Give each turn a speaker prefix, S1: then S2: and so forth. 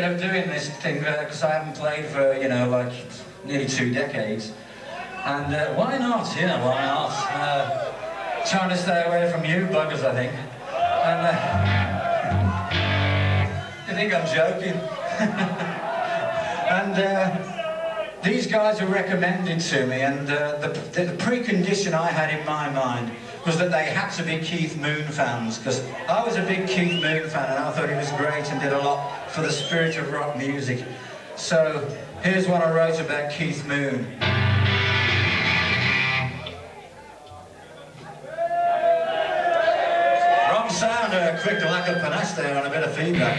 S1: of doing this thing because I haven't played for, you know, like nearly 2 decades. And why not? You know, why not? Trying to stay away from you buggers, I think. And you think I'm joking? And these guys were recommended to me, and the precondition I had in my mind was that they had to be Keith Moon fans, because I was a big Keith Moon fan and I thought he was great and did a lot for the spirit of rock music. So here's what I wrote about Keith Moon. Wrong sound, quick lack of panache there on a bit of feedback.